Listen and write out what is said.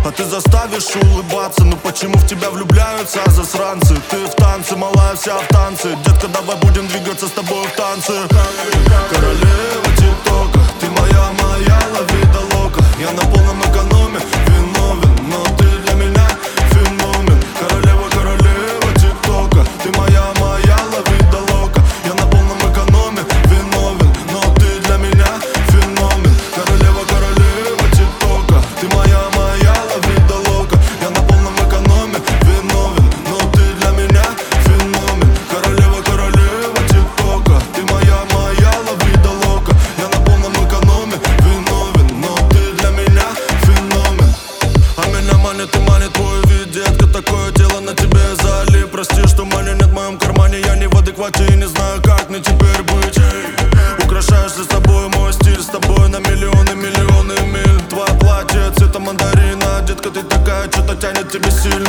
а ты заставишь улыбаться. Ну почему в тебя влюбляются засранцы? Ты в танце, малая вся в танце. Детка, давай будем двигаться с тобой в танце. Королева тик-тока, ты моя, лови да лока. Я на полном экономе, виновен, но ты для меня феномен. Королева тик-тока, ты моя, лови да лока. Я на полном экономе, виновен, но ты для меня феномен. Королева тик-тока, ты моя, лови да лока. Я на полном экономе, виновен, но ты для меня феномен. Королева тик-тока, ты моя, лови да лока. Я на полном экономе, виновен, но ты для меня феномен. А меня манит и манит твой вид, детка, такое дело на тебе залип. Прости, что мани нет в моем кармане, я не в адеквате и не знаю, как мне теперь быть. Украшаешься с тобой, мой стиль, с тобой на миллионы миль. Твое платье цвета мандарина, детка, ты такая, что-то тянет тебе сильно.